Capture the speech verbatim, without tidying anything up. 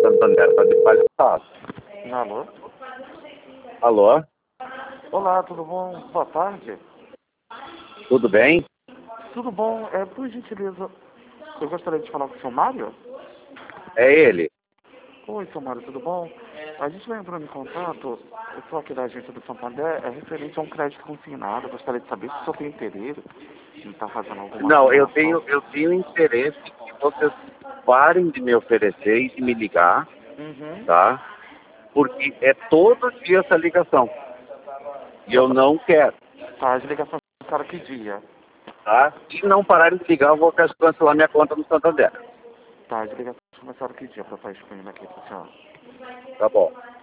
Santander tá de palhaçada. Alô? Alô? Olá, tudo bom? Boa tarde. Tudo bem? Tudo bom? É, por gentileza, eu gostaria de falar com o seu Mário? É ele. Oi, seu Mário, tudo bom? A gente vai entrando em contato, eu sou aqui da agência do Santander, é referente a um crédito consignado. Eu gostaria de saber se o senhor tem interesse em estar fazendo alguma Não, eu simulação. tenho, eu tenho interesse que vocês parem de me oferecer e de me ligar, Uhum. tá? Porque é todo dia essa ligação. E eu não quero, Tá, as ligações para que dia? tá? Se não pararem de ligar, eu vou cancelar minha conta no Santander. Tá, as ligações começaram que dia para estar excluindo aqui pro senhor? Tá bom.